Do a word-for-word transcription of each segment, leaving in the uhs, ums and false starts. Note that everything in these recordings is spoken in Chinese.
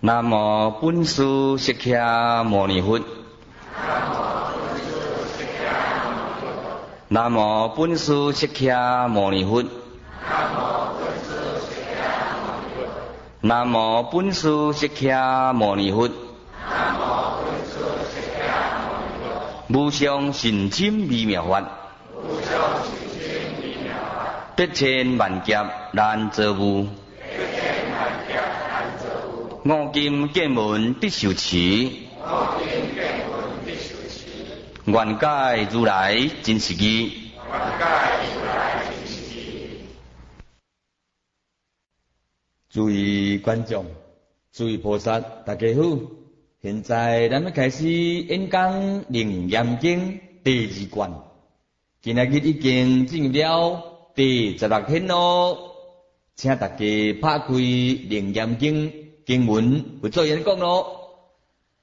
南无本师释迦牟尼佛。南无本师释迦牟尼佛。南无本师释迦牟尼佛。无上甚深微妙法，得千万劫难遭遇。五金见闻必受持，愿解如来真实义。诸位观众，诸位菩萨，大家好！现在咱们开始演讲《楞严经》第二卷，今仔日已经进入了第十六天咯，请大家拍开《楞严经》经文，为做演讲咯。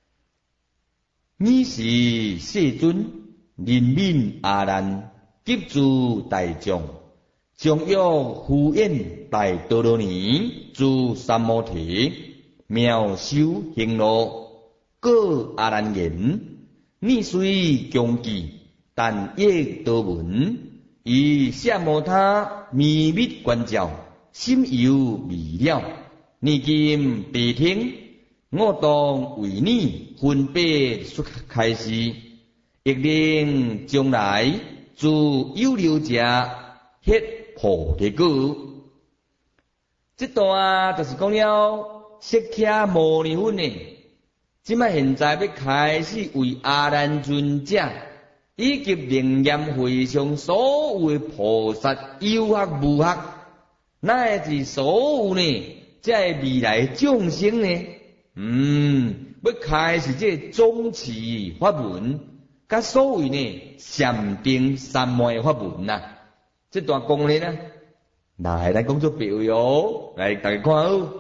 你是世尊，人民阿难，急诸大众，将要敷衍大多罗尼，诸三摩提，妙修行路。各阿难言：你虽强记，但亦多闻。以夏摩他秘密观照，心有未了。你今谛听，我当为你分别说开示，亦令将来诸有漏者迄菩提果。这段就是讲了释迦牟尼佛呢。即摆现在要开始为阿难尊者以及楞严会上所有菩萨有学无学，乃至所有呢，即未来众生呢，嗯，要开始这总持法门，甲所谓呢禅定三昧法门呐、啊。这段讲呢呢，来咱讲做别位哦，来大家看好。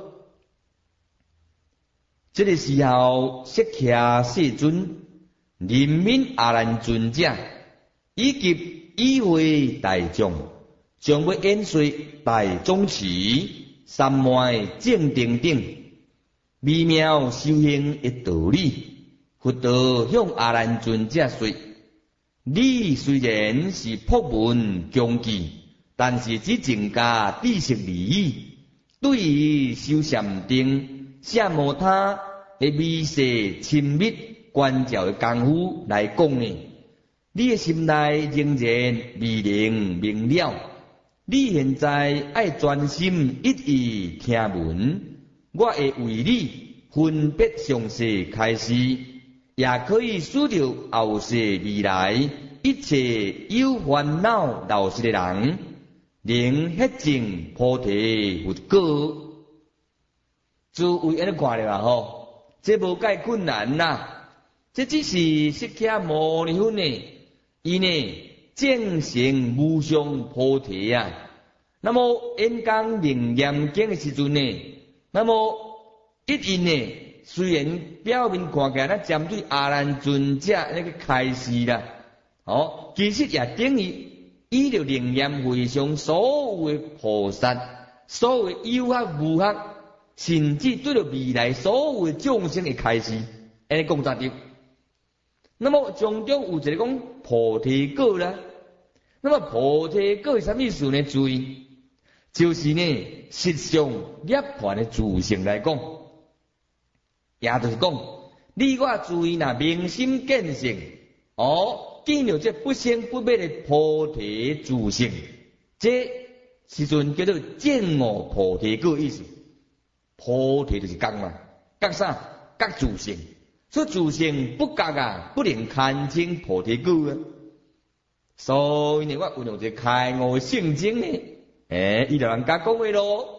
这个时候，释迦世尊、人民阿难尊者以及与会大众，将要演说大总持、三昧正定等微妙修行的道理。佛陀向阿难尊者说：你虽然是博闻强记，但是只增加知识利益，对于修禅定、夏摩他的微细亲密观照的功夫来讲呢，你的心内仍然未能明了。你现在爱专心一意听闻，我会为你分别详细开示，也可以使到后世未来一切有烦恼闹事的人，能获证菩提佛果。诸位安尼看了吼？这无介困难啦，这只是释迦牟尼佛呢，伊呢证成无上菩提啊。那么演讲楞严经的时阵呢，那么一因呢，虽然表面看起来咱针对阿难尊者那个开示啦，哦，其实也等于依着楞严会上所有的菩萨，所有的有学无学。甚至对着未来所有众生的开示，安尼讲才对。那么从中有一个讲菩提果啦，那么菩提果是啥意思呢？注意，就是呢实相涅槃的自性来讲，也就是讲，你我注意那明心见性，哦，见到这不生不灭的菩提自性，这时阵叫做见我菩提果意思。菩提就是觉嘛，觉啥？觉自性，所以自性不觉啊，不能看清菩提果啊。所以呢，我运用这开悟的圣经呢，诶，伊就人家讲话咯。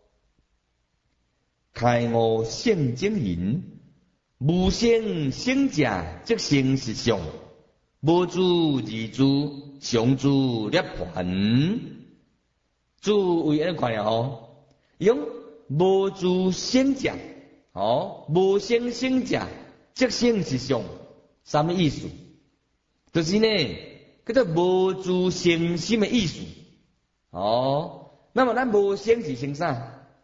开悟圣经言：无生生者，即生实相；无住而住，常住涅槃。诸位安尼看了吼，用。无住生者，哦，无生生者，即生实相，什么意思？就是呢，叫做无住生心的意思。哦，那么咱无生是生啥？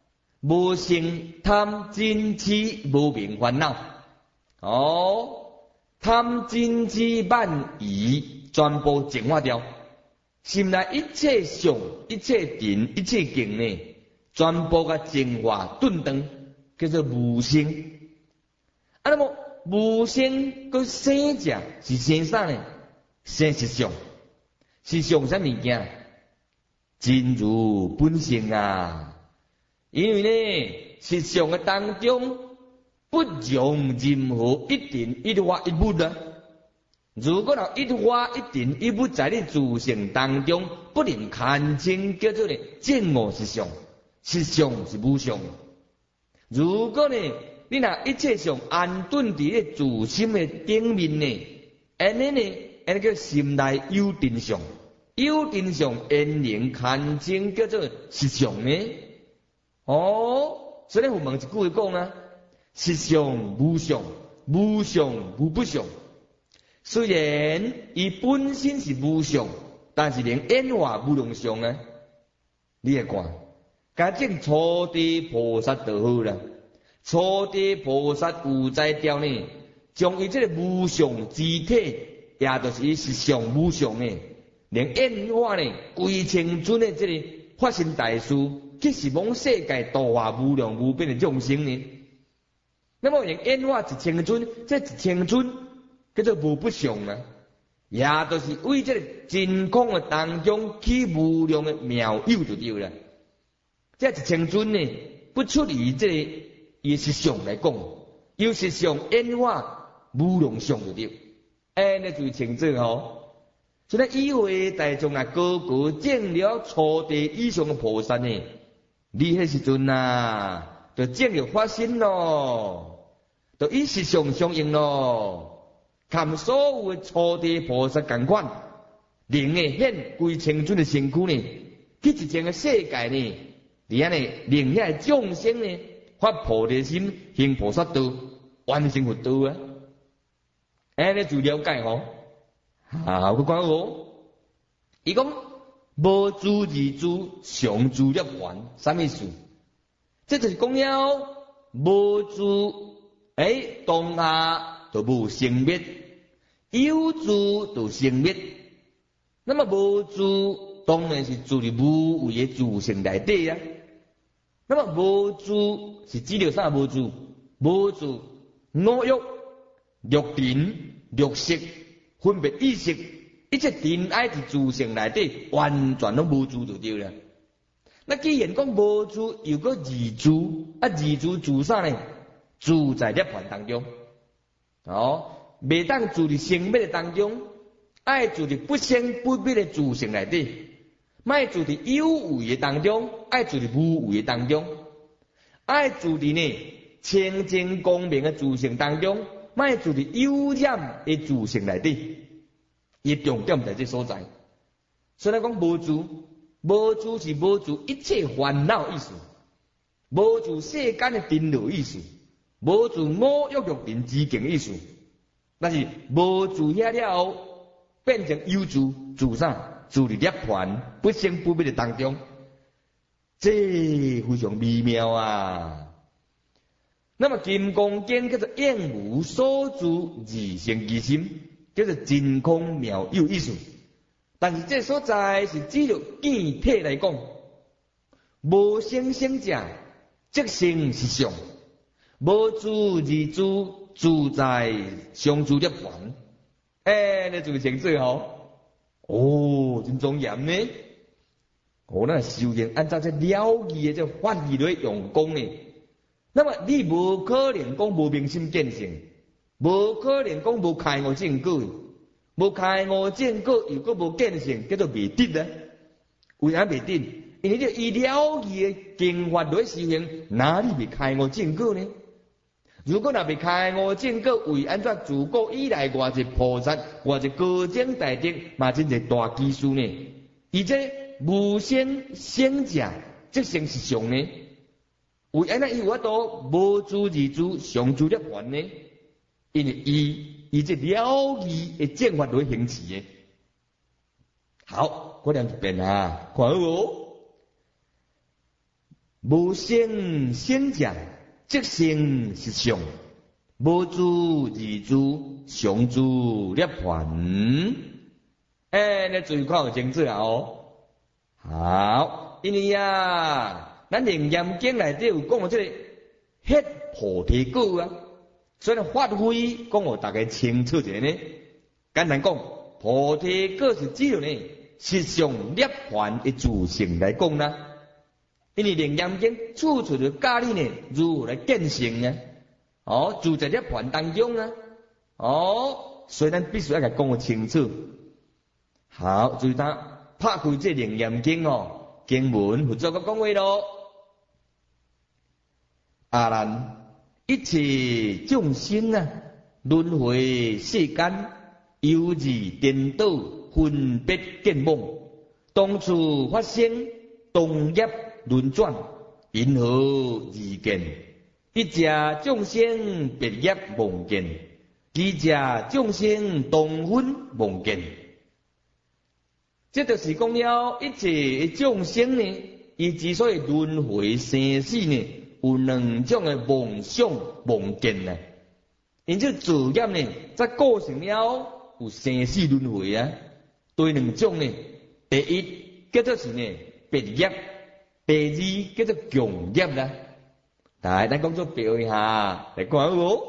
无生贪嗔痴无明烦恼。哦，贪嗔痴慢疑全部净化掉，心内一切相、一切定、一切境呢，全部甲净化顿顿，叫做无生。啊，那么无生佮生者是生啥呢？生实相，实相啥物件？真如本性啊！因为呢，实相嘅当中不容任何一定一花一物啊。如果有一花一定一物在你自性当中不能看清，叫做呢正我实相，实相是无相。如果呢，你若一切相安顿伫咧自心嘅顶面呢，安尼呢，安尼叫心内有定相，有定相因能看清，叫做实相呢。哦，所以我问一句话讲啊，实相无相，无相无不相。虽然伊本身是无相，但是连演化无能相啊。你会看，家正初地菩萨就好啦。初地菩萨有在调呢，将伊这个无相之体，也就是伊实相无相呢，连演化呢，规清准的这个发生大事。即是往世界度化无量无边的众生呢。那么用演化一千尊，这一千尊叫做无不相啊，也就是为这个真空的当中起无量的妙有就对了。这一千尊呢，不出于这个以实相来讲，有实相演化无量相就对。哎，那就清楚吼。所以以为大众啊，个个证了初地以上的菩萨呢。你迄时阵啊，就正要发生咯，就以实相相应咯，含所有的初地菩萨共款，灵的显归清准的身躯呢，去一前个世界呢，而安尼灵遐众生呢，发菩提心，行菩萨道，完成佛道啊，安尼就了解吼。啊，我讲哦，伊讲。无住二住，常住涅槃，啥意思？这就是讲了无住，诶，当下就无生灭；有住就生灭。那么无住当然是住伫无为的自性内底啊。那么无住是指着啥？无住，无住五欲、六尘、六识、分别意识。一切尘埃伫自性内底，完全都无住就对了。那既然讲无住，又个二住，啊二住住啥呢？住在涅槃当中。哦，袂当住伫生灭的当中，爱住伫不生不灭的自性内底，莫住伫有为的当中，爱住伫无为的当中，爱住伫呢清净光明的自性当中，莫住伫有染的自性内底。伊重点在这所在，所以讲无住，无住是无住一切烦恼意思，无住世间的颠倒意思，无住五欲六尘之境意思。但是无住遐了后，变成有住，住啥？住伫涅槃不生不灭的当中，这非常微妙啊。那么金刚经叫做应无所住而生其心。叫做真空妙有意思，但是这所在是只着见体来讲，无生生者即生是相，无住而住自在相住涅槃。哎，你就清楚吼，哦，真庄严呢。我那修行按照这了义的这法义来用功呢，那么你无可能讲无明心见性。无可能讲无开悟正果，无开悟正果又搁无见性，叫做未得啊。为啥未得？因为这以了义的经法来修行，哪里未开悟正果呢？如果若未开悟正果，为安怎自古以来偌一菩萨，偌一高僧大德，嘛真侪大技术呢？而且无生生者，即生是相呢？为安怎伊有法度无住而住，常住涅槃呢？因为伊伊这了义的正法来行持的。好，我念一遍啊，看好无？ 无生先者，即生实相；无诸二诸，常诸涅槃。哎，你注意看有清楚啊哦。好，因为啊，咱楞严经内底有讲到这个迄菩提果啊，所以发挥讲互大家清楚一下呢。简单讲，菩提果是指呢实相涅槃的自性来讲啦。因为楞严经处处就教你呢如何来见性呢？哦，住在涅槃当中啊。哦，所以咱必须要甲讲个清楚。好，注意他拍开这楞严经哦，经文佛祖个讲话咯。阿难，一切众生啊，轮回世间，犹如颠倒分别见梦，当处发生动业轮转，因何而见？一者众生别业梦见，二者众生同分梦见。这就是讲了，一切众生呢，伊之所以轮回生死呢，有两种的梦想梦见呢。因此自业呢，则构成了有生死轮回啊。对两种呢，第一叫做是呢别业，第二叫做共业啦。来，咱讲做表一下，来看哦。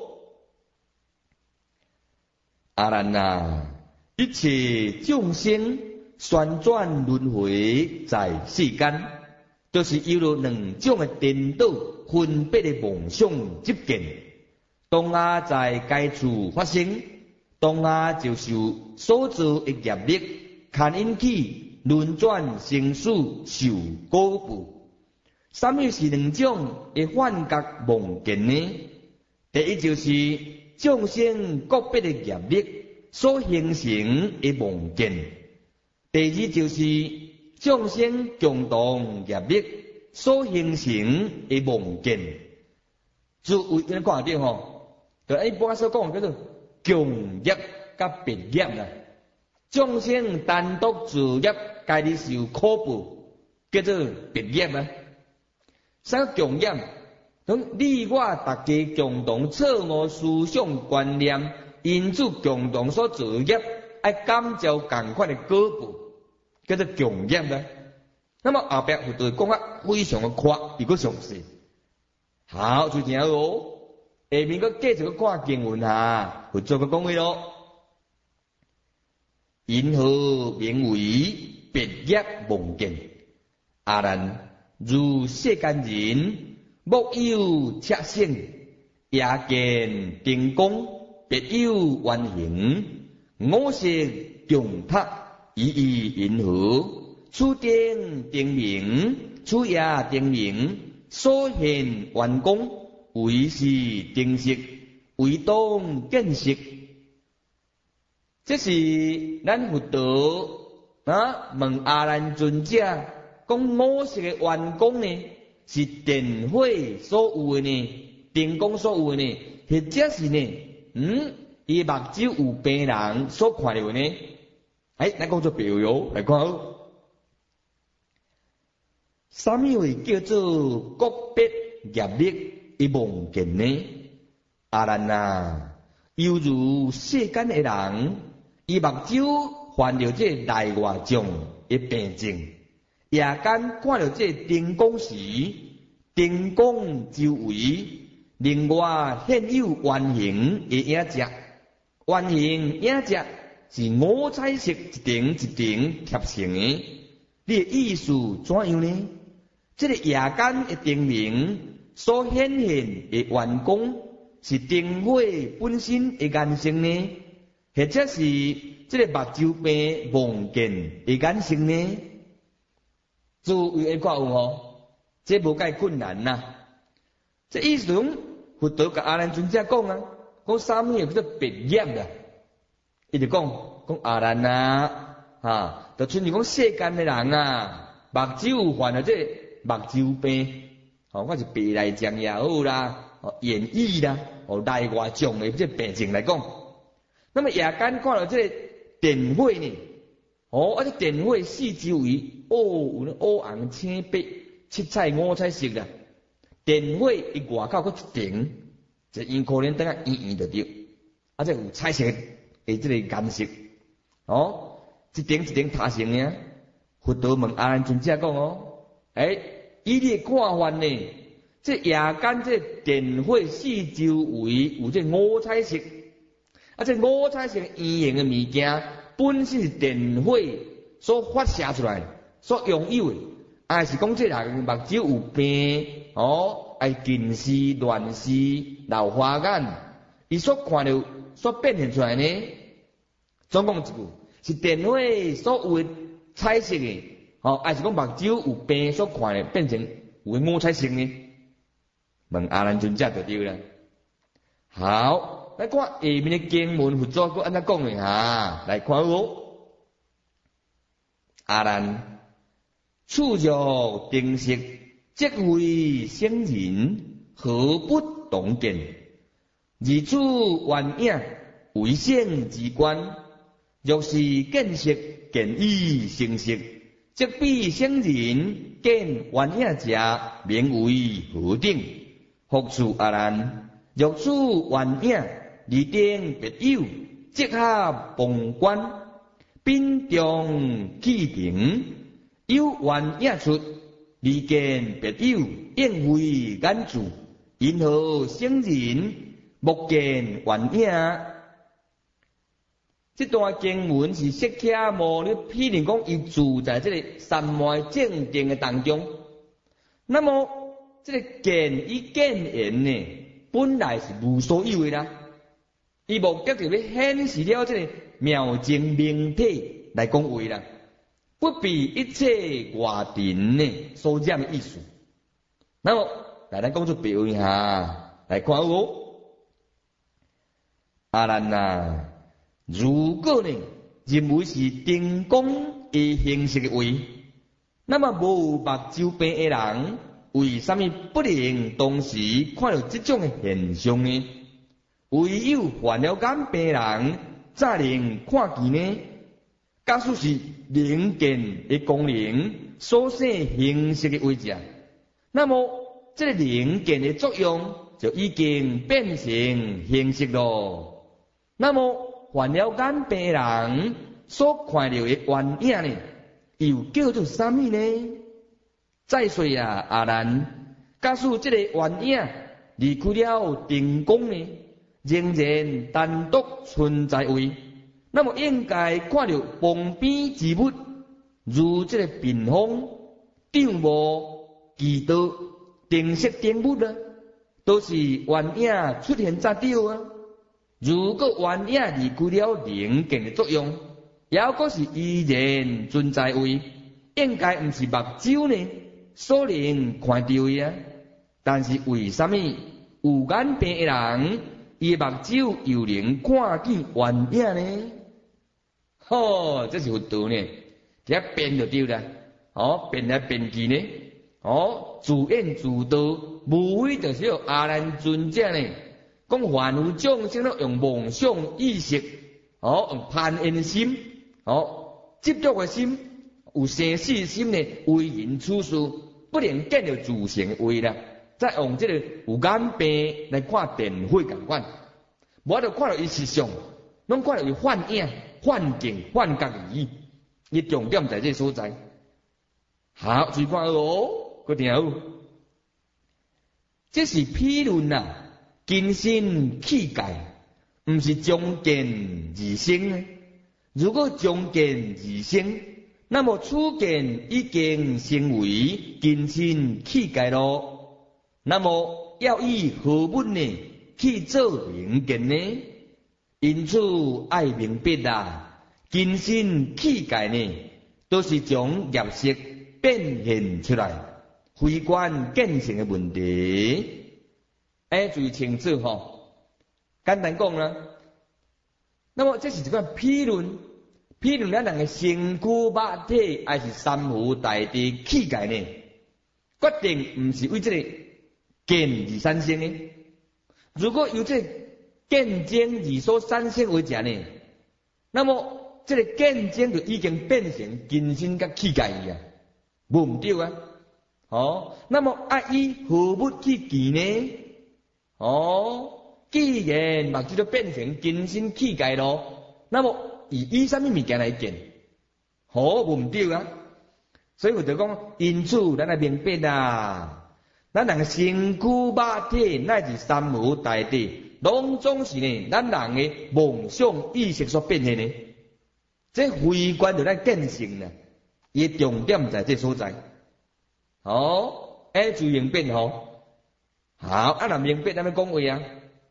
阿难啊，一切众生旋转轮回在世间，就是有了两种的颠倒分别的梦想执见，当下在该处发生，当下就受所造的业力，牵引起轮转生死受果报。什么是两种的幻觉梦见呢？第一就是众生个别的业力所形成的梦见。第二就是众生共同业力所形成的梦见，就有咱看到吼，就一般所讲叫做共业甲别业啦。众生单独自业，家己受苦报，叫做别业啊。啥共业？讲你我大家共同错误思想观念，因此共同所造业，爱感召同款的果报。叫做共业啦。那么后壁佛就讲啊，非常的快，又搁详细。好，就这样咯。下面搁继续搁看经文哈，佛祖搁讲话咯。因何名为别业梦见？阿难，如世间人，目有赤性，夜见定光，别有原形，五色共他。一意因何？此定定名，此夜定名，所现圆光，为是定色，为当见色。这是咱佛陀啊问阿难尊者，讲五色的圆光呢，是电火所有的呢，电光所有的呢，或者是呢，嗯，伊目睭有病人所看到的呢？哎，咱讲做比喻来看好，什么会叫做个别业力的梦见呢？阿难啊，犹如世间的人，伊目睭患了这内外种的病症，夜间看到这灯光时，灯光周围另外现有圆形的影只，圆形影只。是五彩色一顶一顶贴成的，你的意思怎样呢？这个夜间的灯明所显现的圆光，是灯火本身的眼性呢，或者是这个目睭病梦见的眼性呢？注意一看有无？这无介困难呐、啊。这意思讲，佛陀甲阿难尊者讲啊，讲啥物叫做别业啦？伊就讲讲阿难啊，哈，就像你讲世间的人啊，目睭有患了这目睭病，哦，或是鼻内障也好啦，哦，眼翳啦，哦，内外种的这病症来讲，那么夜间看到这电火呢，哦，而且电火四周围，哦，有那乌红青白， 七彩五彩色啦。电火伊外口佫一顶，就圆可能等下圆圆就对，啊，这有彩色诶，这个颜色，哦，一顶一顶塔成呢。佛陀问阿难尊者讲哦，诶、欸，以你看法呢？这夜间这电火四周围有这五彩色，啊，这五彩色圆形的物件，本是电火所发射出来，所拥有的，还是讲这人目睭有病哦，爱近视、乱视、老花眼，伊所看到、所变现出来呢？总共一句是电火所有的彩色的，哦，还是讲目睭有病所看的变成有五彩色呢？问阿难尊者就对了。好，来看下面的经文，佛祖佫安怎讲的哈？来看哦。阿难，处若定色，即为圣人，何不动见？而处幻影，为圣之观。若是见色，见意成色，即比圣人见幻影者，名为何等？复次阿难，若处幻影，而定别有，即合傍观，宾中气平，有幻影出，而见别有，应为眼住，因何圣人目见幻影？这段经文是释迦牟尼譬如讲，伊住在这个三昧正定的当中。那么，这个见与见言呢，本来是无所有的啦。伊目的就要显示了这个妙净明体来讲话啦，不比一切外尘呢所染的意思。那么，来咱讲出比喻下，来看哦，阿难啊。如果呢认为是定功的形式的话，那么无目睭病的人，为什么不能同时看到这种的现象呢？唯有患了眼病人才能看见呢？假使是灵见的功能所生形式的为者，那么这个灵见的作用就已经变成形式咯。那么患了眼病人所看到的幻影呢，又叫做什么呢？再说啊，阿难，假使这个幻影离开了定功呢，仍然单独存在位，那么应该看到旁边之物，如这个屏风、帐幕、旗刀、定色等物啊，都是幻影出现才对啊。如果幻影离开了灵见的作用，也个是依然存在位，应该不是目睭呢所能看到的啊。但是为什么有眼病的人，伊目睭又能看见幻影呢？吼，这是佛道呢，一变就对了。哦，变来变去呢，哦，自演自导，无非就是有阿难尊者呢。讲凡有众生都用妄想意识，哦，用攀缘心，哦，执着的心，有生死心呢，为人处事不能见到自性的位啦。再用这个有眼病来看电火共款，无就看到伊实相，拢看到伊幻影、幻境、幻觉而已。伊重点在这所在。好，注意看哦，个听好，这是批论呐。金身气界，唔是将见而生呢。如果将见而生，那么此见已经成为金身气界咯。那么要以何物呢去做明见呢？因此爱明白啊，金身气界呢，都是将业色变现出来，非关见性的问题。哎，注意清楚吼，简单讲啦。那么这是一个批论，批论咱人的身躯肉体，还是三河大地气界呢？决定唔是为这个见而产生的。如果由这见证而所产生为者呢，那么这个见证就已经变成金身甲气界啊，无唔对啊。 哦，那么啊以何物去见呢？哦，既然目睭都变成金身器界咯，那么以以什么物件来见？好，无毋对啊。所以我就讲，因此咱来明白啊，咱人身躯肉体乃至三无大地，拢总是呢，咱人的梦想意识所变现的。这非观就咱见性呢，伊重点在这所在。好，哎，就明白吼。好，啊，若明白咱要讲话啊，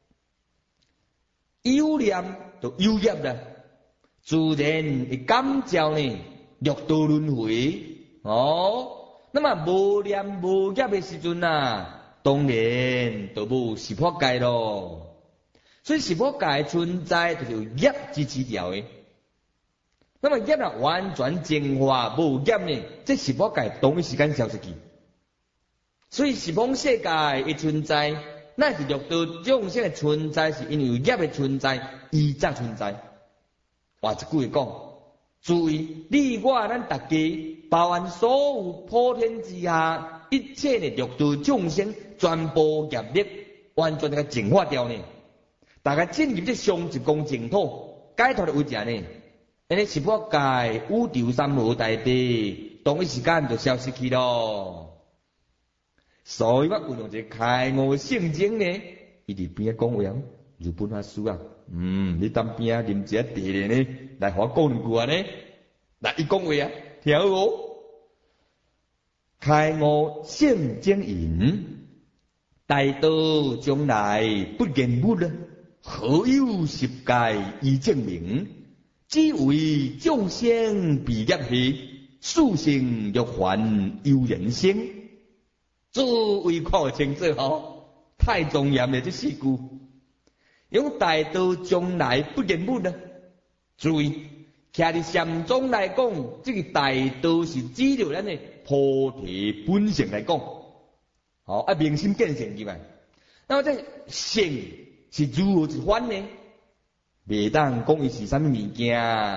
有念就有业啦，自然会感召呢六道轮回。哦，那么无念无业的时阵啊，当然就无十法界咯。所以十法界存在就是业支持条的。那么业啊完全净化无业呢，这十法界同一时间消失去。所以十方世界的存在，乃是六道众生的存在，是因为有业的存在，伊才存在。话一句话讲，注意，你我咱大家，包含所有普天之下一切的六道众生，全部业力完全给净化掉呢。大家进入这上一公净土，解脱的为者呢？因为十法界、宇宙三无大地，同一时间就消失去咯。所以我运用一个开悟的圣经呢，伊伫边仔讲话啊，日本法师啊，嗯，你当边仔啉一下茶呢，来互我讲两句啊呢，来伊讲话啊，听好无？开悟圣经言，大道将来不言物啊，何有十界以证明？只为众生毕业去，宿性欲还有人生。诸位看清楚吼，太庄严了这四句。用大道将来不言物啊，注意，徛伫禅宗来讲，这个大道是指着咱的菩提本性来讲，好啊，明心见性去嘛。那么这性是如何一番呢？袂当讲伊是啥物物件，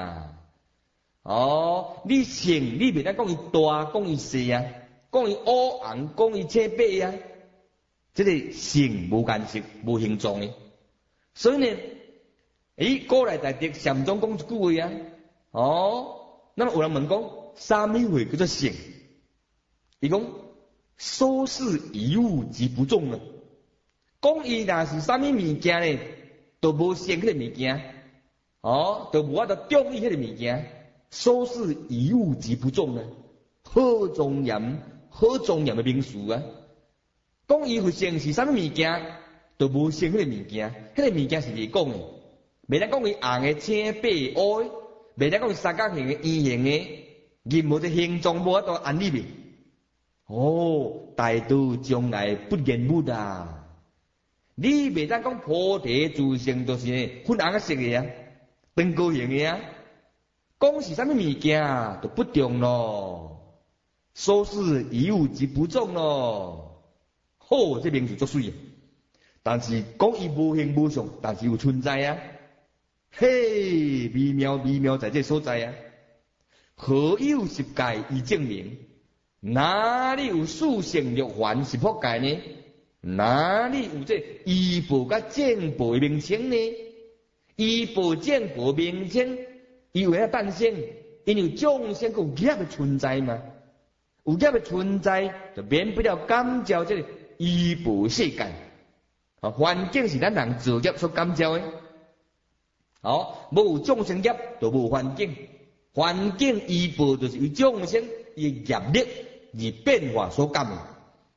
哦，你性你袂当讲伊大，讲伊细啊。讲伊乌红，讲伊青白啊，这个性无颜色、无形状的。所以呢，咦，古来大德禅宗讲一句话啊，哦，那么有人问讲，啥物话叫做性？伊讲所事以物即不中了。讲伊若是啥物物件呢，都无性迄个物件，哦，都无法度中意迄个物件。所事以物即不中了，好庄严。好庄严的名词啊！讲伊佛性是啥物物件，都无性迄个物件，迄个物件是袂讲的，袂当讲伊红的、青白乌的，袂当讲伊三角形的、圆形的，任何的形状无法度安立的。哦，大道将来不言物啊！你袂当讲菩提自性就是粉红色的啊，长高形的啊，讲是啥物物件都不中咯。所事以物即不中咯，好，这名字足水。但是讲伊无形无相，但是有存在啊。嘿，微妙微妙在这所在啊。何有十界以证明？哪里有四性六凡十法界呢？哪里有这依报甲正报的名称呢？依报正报名称，伊为了诞生，因为众生有业的存在嘛。有业的存在，就免不了感召这个依报世界。啊，环境是咱人造业所感召的。好，无众生业就无环境，环境依报就是由众生以业力而变化所感的。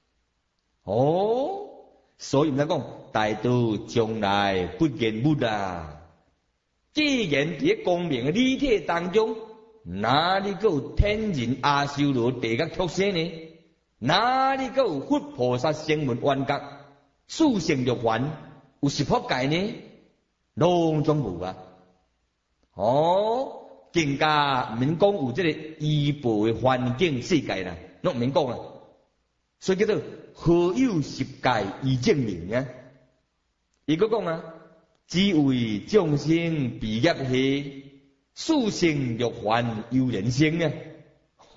哦，所以毋通讲大道将来不言物啊。既然伫光明的理体当中，哪里个有天人阿修罗地觉特性呢？哪里个有佛菩萨声闻缘觉四性六凡有十法界呢？拢总无啊！哦，更加毋免讲有这个依报的环境世界啦，拢毋免讲啦。所以叫做何有十界以证明啊？伊个讲啊，只为众生毕业去。四性六凡有人生啊！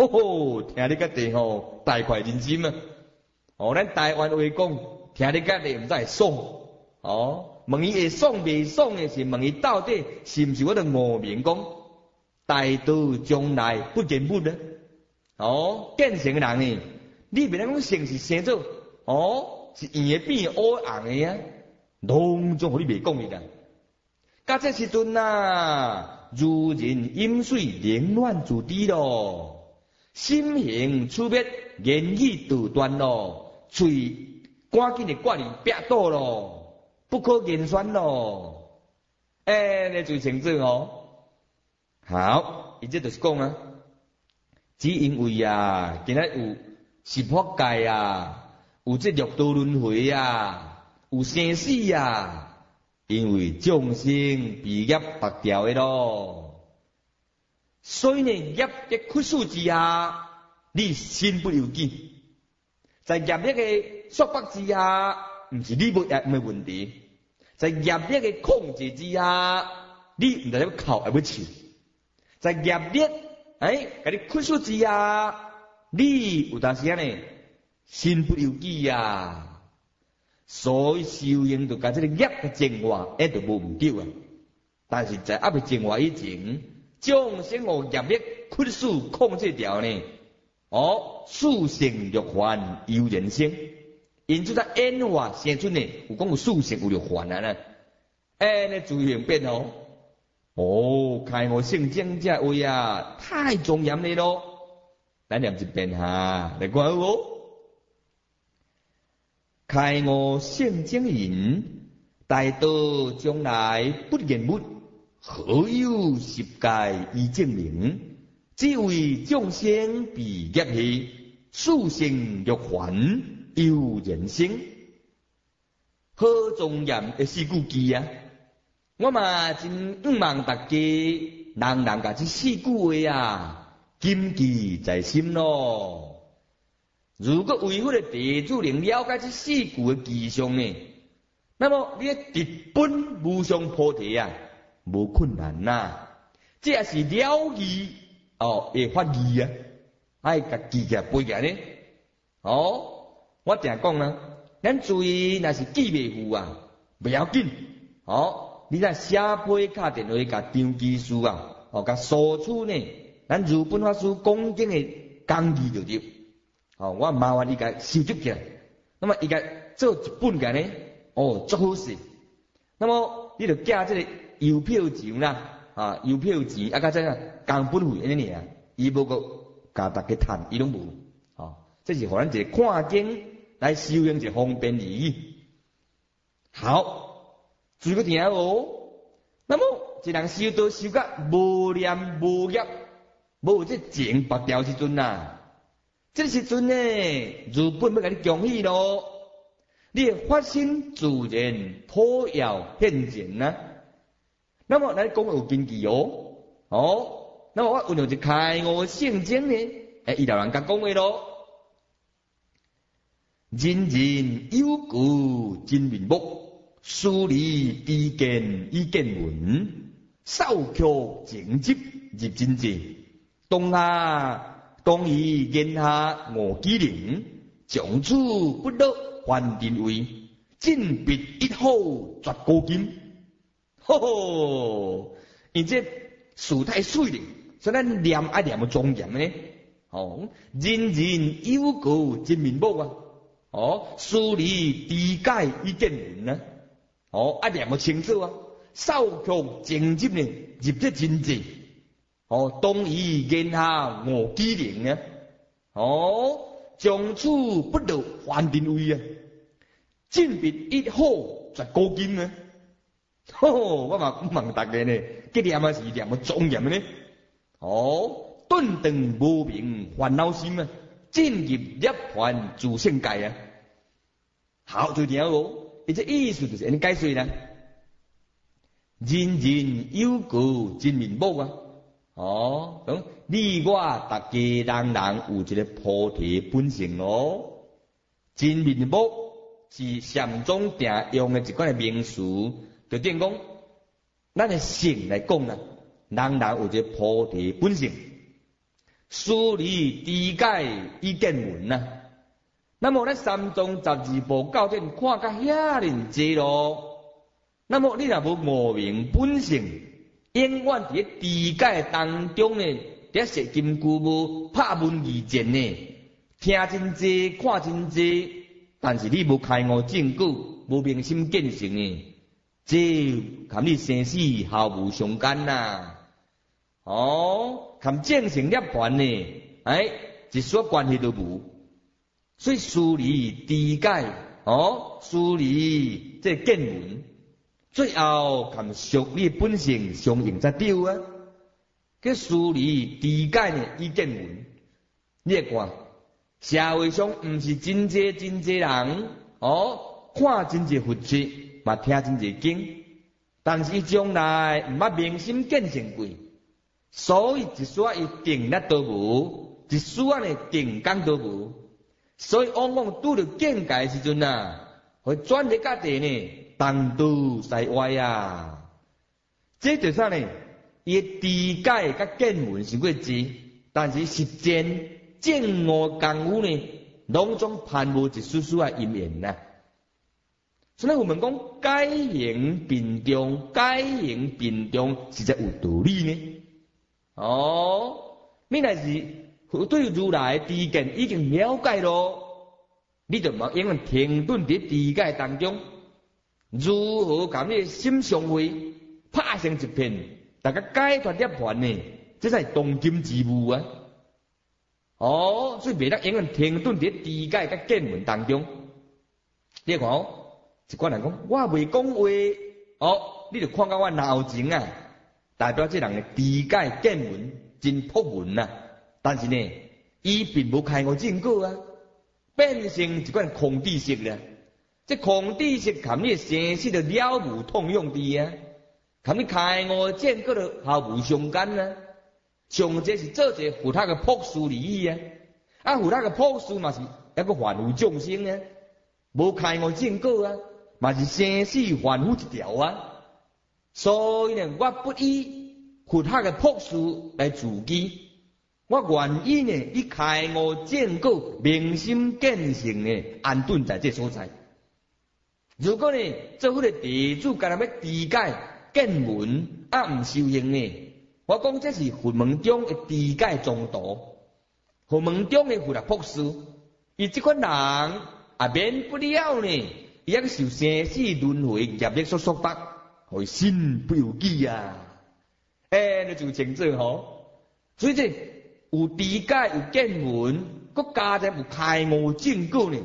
吼吼，听你个地吼，大快人心啊！哦，咱台湾话讲，听你个地毋知会爽，哦，问伊会爽袂爽诶，是问伊到底是毋是我的无名讲，大道将来不见不呢？哦，见成人呢，你袂当讲成是生做，哦，是圆诶变乌红诶啊，拢总互你袂讲伊啦。甲这时阵啊，如人饮水，冷暖自知咯。心形处灭，言语独断咯，嘴赶紧的挂里壁倒咯，不可言传咯。哎，你最清楚哦。好，伊这就是讲啊，只因为啊，今仔有十法界啊，有这六道轮回啊，有生死啊，因为众生被业绑掉的咯。所以呢，业的屈辱之下，你身不由己；在业力的束缚之下，唔是你没业没问题；在业力的控制之下，你唔知要哭还要笑；在业力哎，甲你屈辱之下，你有当时啊呢，身不由己啊。所以修行就甲这个业嘅净化，一直无唔对啊。但是在还未净化以前，众生我业力屈辱控制掉呢，哦，四性六凡有人生，因此在演化生出呢，有讲有四性有六凡啊呢，哎，你注意变哦，哦，开悟圣经这话啊，太庄严了咯，咱念一遍哈，来看哦，开悟圣经云，大道将来不言物。何有十界以证明？只为众生被业气，四性欲还有人生。好庄严的四句句啊！我嘛真毋望大家人人甲这四句话啊，谨记在心咯。如果为我的弟子能了解这四句的吉祥呢，那么你直奔无上菩提啊！无困难呐、啊，这也是了义哦，会发义啊，爱甲记起来背起来呢。哦，我定讲啊，咱注意若是记袂赴啊，不要紧。哦，你若写批卡电话甲张技师啊，哦，甲索取呢，咱如本法师讲经的讲义就对。哦，我麻烦伊甲收集起来，那么伊甲做一本个呢，哦，足好势。那么你就寄这个。邮票钱啦，啊，邮票钱啊，甲这个工本费安尼尔，伊无个甲大家趁，伊拢无，啊，这是互咱一个看经来修行一个方便而已。好，注意个听哦。那么一人修道修甲无念无业，无这情拔掉时阵呐，这时阵呢，如本要甲你恭喜咯，你的发心自然普耀现前呐。那么咱讲有根据哦，哦，那么我运用一开悟圣经呢，诶，伊老人家讲话咯，人人有故真面目，疏离低见以见闻，少求情执入真智，当下当以言下我机灵，将处不得还定位，进别一后绝高金。吼吼，因这事太水了，所以咱念爱念个庄严呢。哦，人人有故真面目啊！哦，疏离低解以见闻啊！哦，爱念个清楚啊！少求情执呢，入这真智。哦，当以言下我机灵啊！哦，将处不得还定位啊！进别一后绝高金啊！吼，我嘛毋问大家呢，这念啊是念个庄严呢。哦，顿顿无明烦恼心啊，进入涅槃自性界啊。好，就听哦，伊这意思就是安尼解说啦。人人有故真面目啊。哦，咁你我大家人人有一个菩提本性哦。真面目是禅宗定用的一款名词。就等于讲，咱的性来讲啦，人人有一个菩提本性， 疏离知解以见闻呐、啊。那么咱三藏十二部教典看甲遐尼济咯，那么你若无悟明本性，永远伫咧知解当中呢，伫说金箍无拍文意见呢，听真济，看真济，但是你无开悟证据，无明心见性呢，这含你生死毫无相干呐。哦，含正性涅槃呢，哎，一丝关系都无。所以疏离知解，哦，疏离这见闻，最后含属你本性相应才对啊。叫疏离知解呢，以见闻。你会看社会上毋是真济真济人，哦，看真济佛书，嘛听真济经，但是将来毋捌明心见性过，所以一丝伊定力都无，一丝仔呢定感都无。所以往往拄着见解时阵啊，会转嚟家地呢，东倒西歪啊。这就是啥呢？伊知解甲见闻是过济，但是实践正悟功夫呢，拢总攀无一丝丝啊因缘呐。所以我们讲解行并重，解行并重实在有道理呢。哦，你若是。对如来知见已经了解咯，你就莫永远停顿伫知解当中，如何甲你心相会，拍成一片，大家解脱涅槃呢？这才是当今之务啊！哦，所以袂当永远停顿伫知解甲见闻当中。你看哦，一寡人讲我袂讲话，哦，你就看到我脑前啊，代表这人的知解见闻真朴文啊。但是呢，伊并无开悟证据啊，变成一款空知识啦。这空知识含你生死就了无通用的啊，含你开悟证据就毫无相干啊。上这是做一个佛塔的朴素而已啊，啊佛塔的朴素嘛是一个凡夫众生啊，无开悟证据啊，嘛是生死凡夫一条啊。所以呢，我不以佛塔的朴素来自居。我愿意呢，以开悟证据、明心见性呢，安顿在这所在。如果呢，做伙的弟子干那要知解见闻，啊，唔修行呢，我讲这是佛门中的知解中道，佛门中的佛来朴素，伊这款人也免不了呢，伊还受生死轮回业力所束缚，会心不由己啊！哎，你就清楚吼，所以这。有知解有见闻，佮加上有开悟证据呢。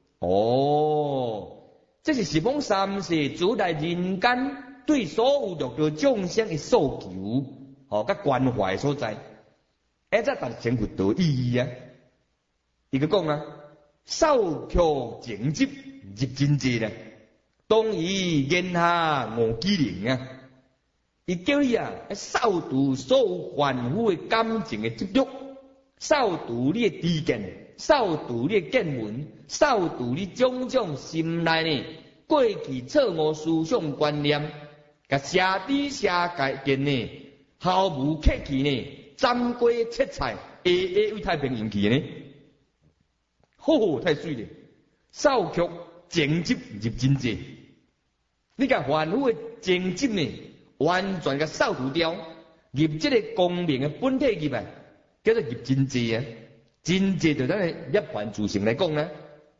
哦，这是十方三世主在人间对所有六道众生的诉求，哦，佮关怀所在。哎，这达成佛道意义啊！伊个讲啊，少求情执入真济啦，当以言下无机灵啊。伊叫你啊，扫除所有凡夫的感情的执着，扫除你的知见，扫除你的见闻，扫除你种种心内呢过去错误思想观念，甲下底下改变呢，毫无客气呢，斩过切菜，下下为太平引起呢，吼，太水了！扫却情执入真济，你甲凡夫的情执呢？完全甲扫除掉，入这个光明的本体入来，叫做入真济啊！真济就咱个涅槃自性来讲啦。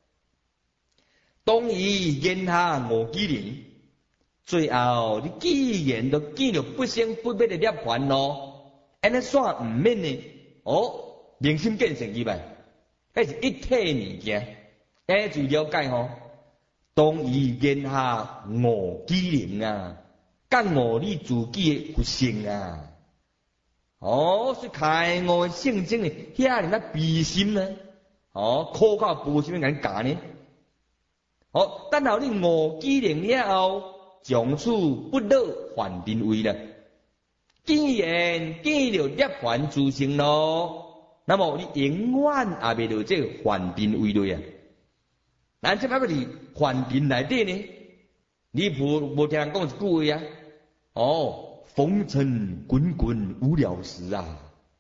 当以言下无机灵，最后你既然都见到不生不灭的涅槃咯，安尼煞唔免呢？哦，明心见性入来，迄是一体物件，哎就了解吼。当以言下无机灵啊！感悟你自己的佛性啊！哦，是开悟的圣经呢，遐人啊悲心呢，哦，苦口婆心的人教呢。哦，等候你悟机灵了后，从此不落梵天位了。既然见了涅槃自性咯，那么你永远也袂落这梵天位里啊。咱即摆个是梵天内底呢，你无无听人讲一句话啊？哦，风尘滚滚无了时啊！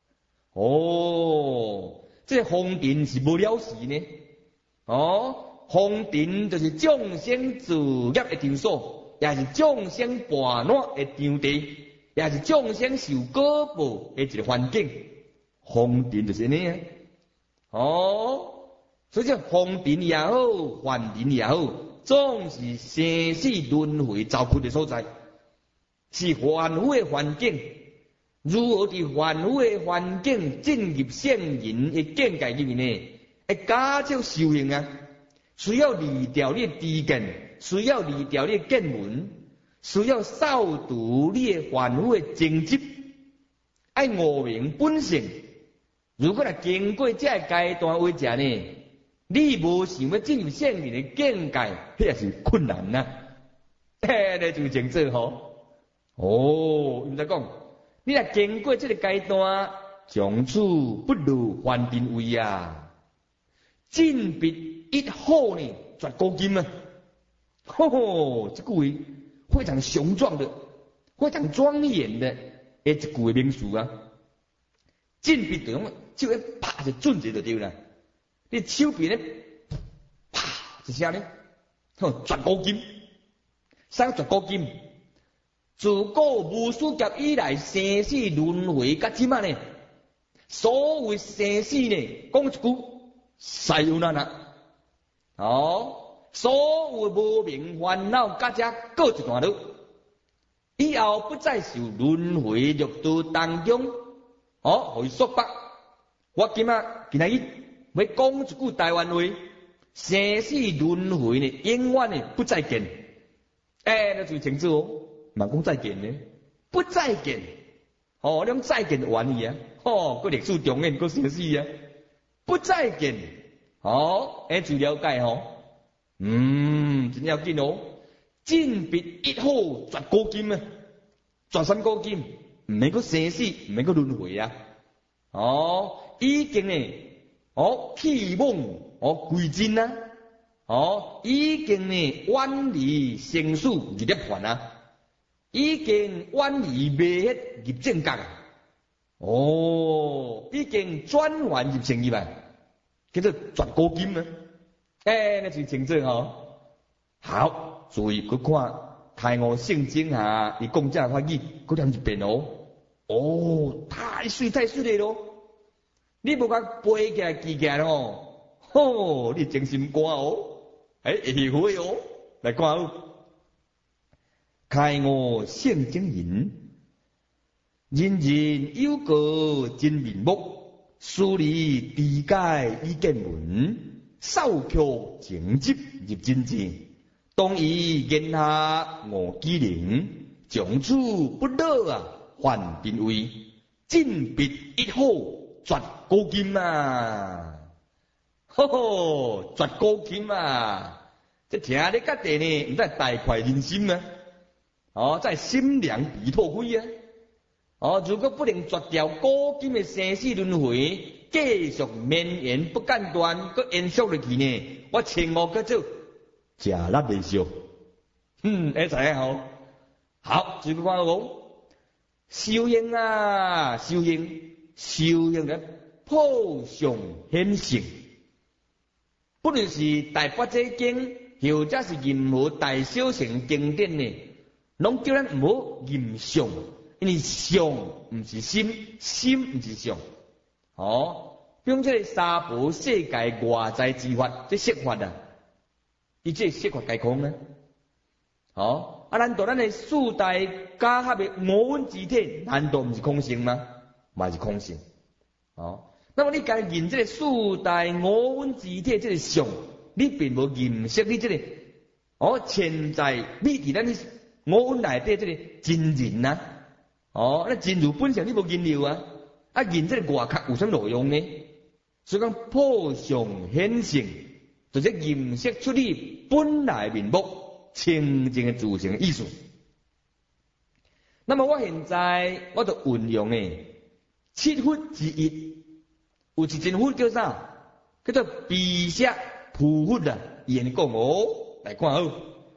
哦，这风尘是无了时呢。哦，风尘就是众生自业的场所，也是众生跋难的场地，也是众生受果报的一个环境。风尘就是呢啊。哦，所以这风尘也好，凡尘也好，总是生死轮回遭困的所在，是凡夫的环境。如何伫凡夫的环境进入圣人的境界里面呢？会加少修行啊，需要离掉你的知见，需要离掉你的见闻，需要扫除你的凡夫的情执，爱悟明本性。如果若经过这个阶段为者呢，你无想要进入圣人的境界，迄也是困难呐。嘿，你就前做吼。哦，毋知讲，你若经过这个阶段，从此不入凡尘位啊，进必一号呢，绝高金啊！吼吼，这句话非常雄壮的，非常庄严的，诶，一句名词啊。进必就用手一啪就准者就对了，你手边咧啪一声咧，吼，绝高金，啥绝高金？自古无数劫以来，生死轮回，甲即摆呢，所谓生死呢，讲一句，塞有难啊！哦，所有无明烦恼，甲遮过一段路，以后不再受轮回六道当中，哦，互伊束缚。我今仔今仔日要讲一句台湾话，生死轮回呢，永远呢不再见。诶，那就清楚哦。嘛讲再见呢，不再见，哦，你讲再见完意啊，哦，个历史重演，个生死啊，不再见，哦，哎，就了解吼，嗯，真要紧哦，进必一号绝高金啊，绝三高金，唔免个生死，唔免个轮回啊，哦，已经呢，哦，气梦，哦，归真啊，哦，已经呢，远离生死二涅槃啊。已经远离迷迄入正觉啊！哦，已经转换入成入啊，叫做绝高金啊！诶，那就清楚吼。好，注意去看开悟圣经啊，你讲这法语，嗰念一遍哦。哦，太水太水嘞咯！你无甲背起来记起来咯，吼，你精心肝哦，诶，会会哦，来看哦。开悟圣经言：人人有个真面目，疏离知解以见闻，扫却情执入真正。当以言下我机灵，从此不落啊凡尘位，进必一号绝高金啊！吼吼，绝高金啊！这听你家地呢，唔知大快人心啊！哦，在心凉鼻透灰啊！哦，如果不能绝掉古今的生死轮回，继续绵延不间断，搁延续落去呢，我称我叫做食力未消。嗯，会知影吼？好，继续看我修行啊，修行，修行嘅普上显性，不论是大八节经，或者是任何大小乘经典呢。拢叫咱唔好认相，因为相唔是心，心唔是相。哦，比如这个三宝世界外在之法，这色法啊，伊这色法皆空啊。哦，啊，难道咱的四大假合的五蕴之体，难道唔是空性吗？嘛是空性。哦，那么你家认这个四大五蕴之体这个相，你并无认识你这个哦潜在秘伫咱的。五蕴内底这个真人呐，哦，那真如本性你无认了啊，啊认这个外壳有啥内容呢？所以讲普上显性，就是认识出你本来面目清净的自性的意思。那么我现在我就运用呢七佛之一，有一真佛叫啥？叫做毗舍普佛啊，伊安尼讲哦，来看好。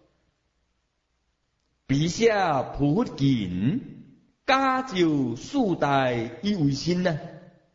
毗舍普佛言，家照四大以为身啊，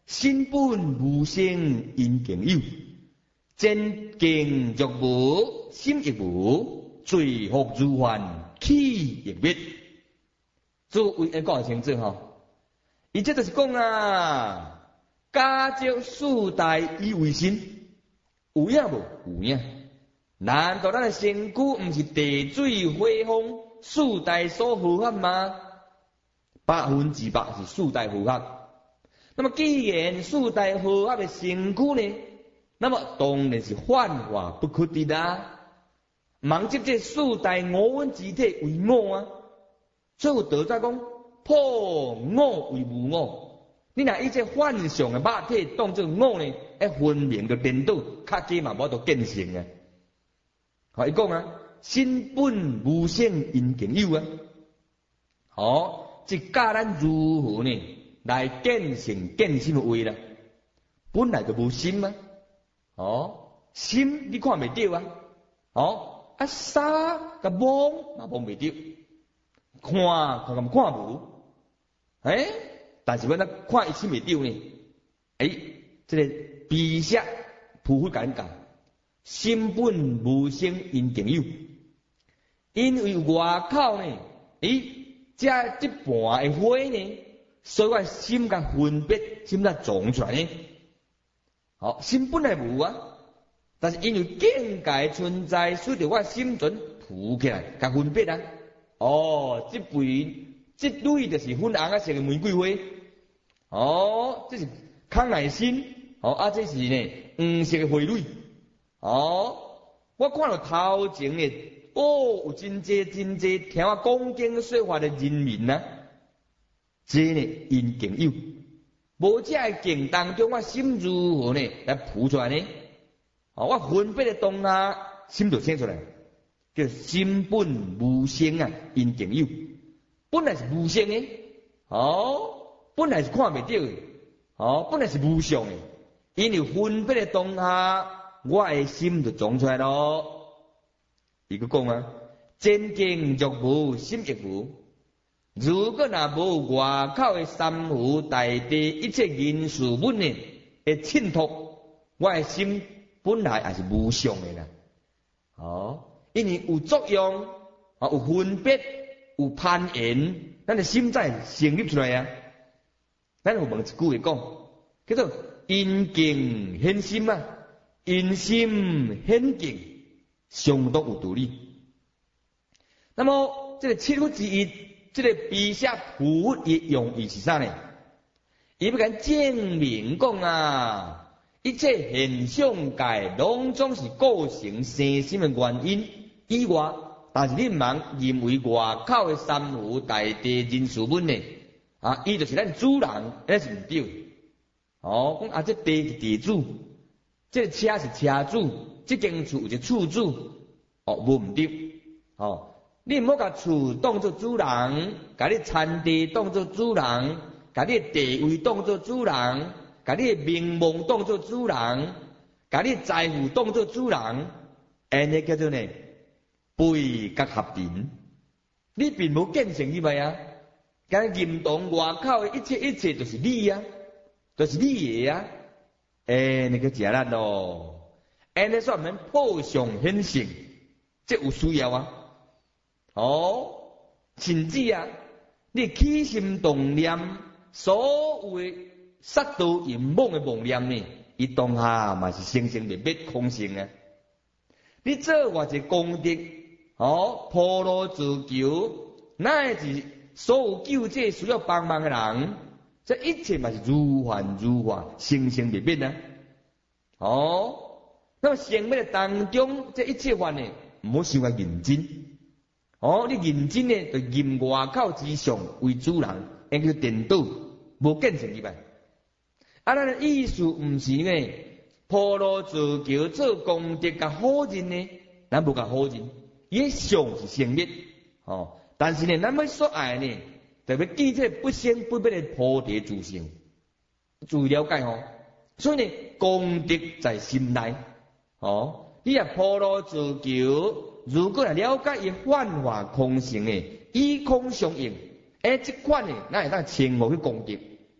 心本无生因境有，真境若无，心亦无，罪福如幻，起亦灭。诸位要讲清楚吼，伊这就是讲啊，家族四代以为心，有影无？有影。难道咱的身躯毋是地水火风四代所合合吗？百分之百是四代合合。那么既然四代合合的身躯呢，那么当然是幻化不可得啦。忙接这四代五蕴之体为我啊，所以道家讲破我为无我。你若以这幻象的肉体当作我呢，一分明就颠倒，较计嘛无得见性啊。好，伊讲啊，心本无生因境有啊。好，即教咱如何呢来见性见心的话啦。本来就无心啊。哦，心你看袂到啊。哦，啊沙甲摸嘛摸袂到，看看咁看无。诶、欸，但是阮咱看伊心袂到呢。诶、欸，这个笔下匍匐简讲。心本无生因境有，因为外口呢，咦，这这盘的花呢，所以我心甲分别，心才撞出来呢。好，心本来无啊，但是因为境界存在，所以我心存浮起来，甲分别啊。哦，这杯这蕊就是粉红啊色的玫瑰花。哦，这是康乃馨。哦，啊，这是呢黄色的花蕊。哦，我看到头前呢，哦，有真济真济听我讲经说法的人民啊，这呢因境有，无这个境当中，我心如何呢来浮出来呢？哦，我分别的当下，心就生出来，叫心本无生啊，因境有，本来是无生的，哦，本来是看袂到的，哦，本来是无相的，因为分别的当下。我的心就撞出来咯。伊个讲啊，真境若无，心亦无。如果若无外口的山河大地一切人事物呢，会衬托我的心本来也是无相的啦。哦，因为有作用，啊有分别，有攀缘，咱的心才成立出来啊。咱有问一句话讲，叫做因境显心啊。因心显境，相当有道理。那么这个七佛之一，这个笔下匍匐的用意是啥呢？伊要甲证明讲啊，一切现象界拢总是构成生心的原因以外，但是你唔茫认为外口的山河大地人事物呢，啊，伊就是咱主人，那是唔对。哦，讲啊，这地是地主。这个车是车主，这间厝有一个厝主，哦，无唔对，哦，你唔好甲厝当作主人，甲你田地当作主人，甲你地位当作主人，甲你名望当作主人，甲你财富当作主人，安尼叫做呢背甲合并，你并无见成以外啊，甲你认同外口的一切一切就是你啊，就是你的啊。诶，那个假烂咯，安尼说我们破相显性，这有需要啊。哦，甚至啊，你起心动念，所有的杀盗淫妄的妄念呢，伊当下嘛是生生灭灭空性啊。你做偌一功德，哦，普罗自求，乃是所有救济需要帮忙的人。这一切嘛是如幻如化，生生灭灭啊！哦，那么生灭的当中，这一切法呢，唔好想个认真。哦，你认真呢，就任外口之上为主人，应该颠倒，无见成以外。啊，咱的意思唔是呢，普罗自求做功德甲好人呢，咱无甲好人，伊相是生灭。哦，但是呢，咱要所爱呢。特别记这不生不灭的菩提自性，注意了解吼。所以呢，功德在心内。哦，你若普罗自求，如果若了解伊幻化空性呢，以空相应，诶，这款呢，咱会当称呼去功德。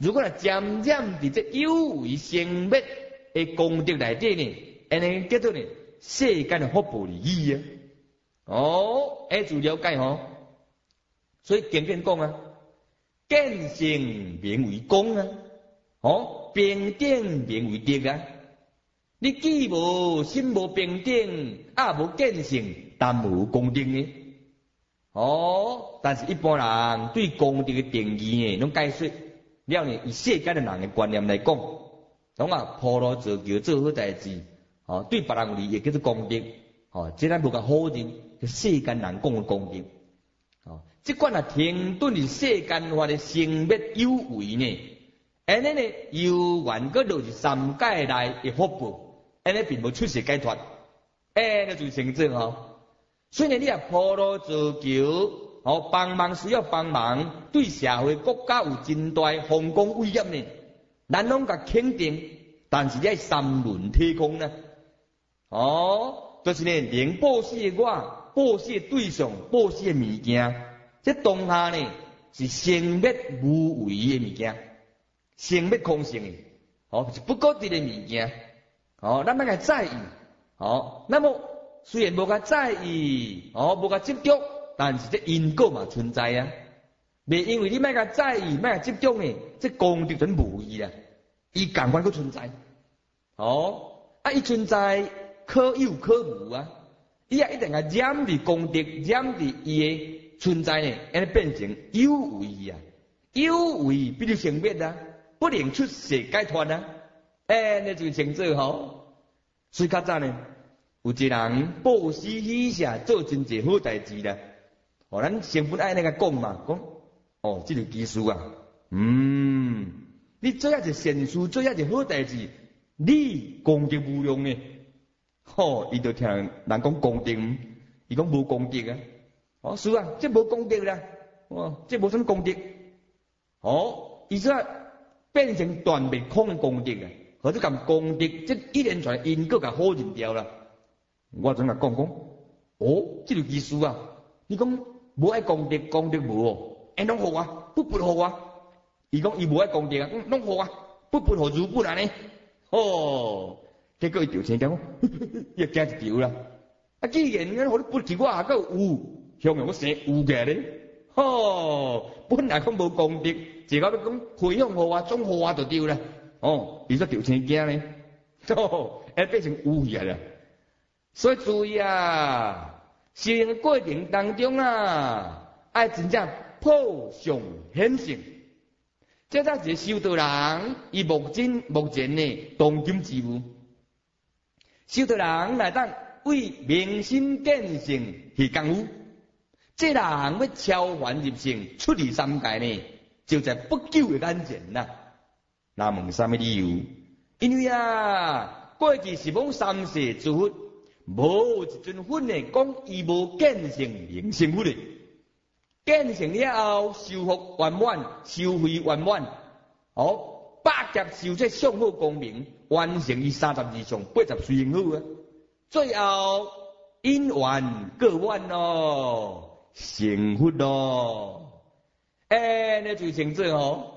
如果若渐渐伫这有为生灭的功德内底呢，安尼叫做呢世间的福报利益啊。哦，爱自了解吼。所以经典讲啊，见性名为功啊，哦，平等名为德啊。你既无心无平等，也无见性，但无功德呢。哦，但是一般人对功德的定义呢，拢解说了呢，以世间的人的观念来讲，懂啊？普罗做桥做好代志，哦，对别人有利益叫做功德，哦，这咱无甲否定，就世间人讲的功德，哦，即款啊停顿伫世间化的生灭有为呢，安尼呢由原个就是三界内的福报。安尼并无出世解脱，安尼就成正吼。虽然你也普罗做桥，哦，帮忙需要帮忙，对社会国家有真大丰功伟业呢，咱拢甲肯定，但是你三轮体空呢，哦，就是呢，连报死的我，报死的对象，报死的物件，这当下呢是生灭无为的物件，生灭空性的，哦，是不固定的物件。哦，咱莫甲在意，哦，那么虽然无甲在意，哦，无甲执着，但是这因果嘛存在啊。袂因为你莫甲在意，莫甲执着呢，这功德就无意啦。伊共款佫存在，哦，啊，伊存在可有可无啊。伊也一定啊染伫功德，染伫伊的存在呢，安尼变成有为啊，有为必须生灭啊，不能出世解脱啊。哎，那就成做吼，所以较早呢，有一个人报喜喜舍做真济好代志啦。哦，咱成本爱那个讲嘛，讲哦，这个技术啊，嗯，你做一件善事，做一件好代志，你功德无量呢。吼、哦，伊就听人讲功德，伊讲无功德啊。哦，是啊，这无功德啦，哦，这无什么功德。哦，伊说变成断灭空的功德啊。或者咁功德，即一连串因果甲否认掉啦。我怎甲讲讲？哦，这个意思啊，你讲无爱功德，功德无哦，哎，拢好啊，不不好啊。伊讲伊无爱功德啊，拢好啊，不不好如本安尼。哦，结果伊调成讲，伊惊一条啦。啊，既然咱互你不是我还够有，向让我生有个咧。哦，本来讲无功德，只到要讲回向好啊，总好啊就对啦。哦，伊说调成惊呢，哦，哎变成污染了。所以注意啊，修行的过程当中啊，爱真正破相显性。这才是修道人，伊目前目前呢当今之务。修道人来当为明心见性去功夫，这人要超凡入圣，出离三界呢，就在不久的眼前啦。那问什么理由？因为啊，过去是讲三世诸佛，无一尊佛呢讲伊无见性明性佛的，见性了后修福圆满，修慧圆满，哦，百劫修这上好光明，完成伊三十二相八十随行好啊，最后因缘各完咯，成佛咯，哎，那就成做哦。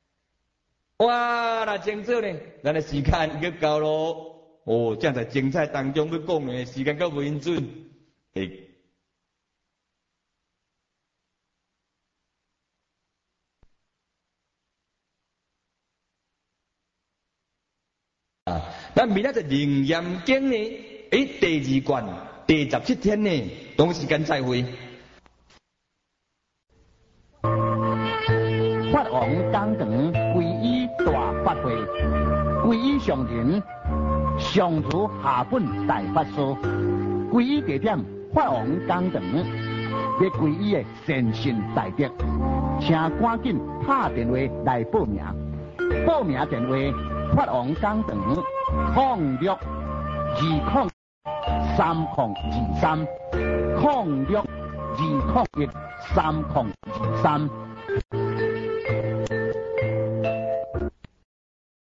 哇，那真做呢，咱的时间又到咯。哦，这样在精彩当中要讲呢，时间够不允准。诶，啊，咱明仔就灵验经呢，诶，第二卷第十七天呢，同时间再会。 法王讲堂皈依大法会，皈依上人上如下本大法师，皈依地点法王讲堂，要皈依的善信大德，请赶紧打电话来报名。报名电话：法王讲堂零六二零三零二三零六二零一三零二三。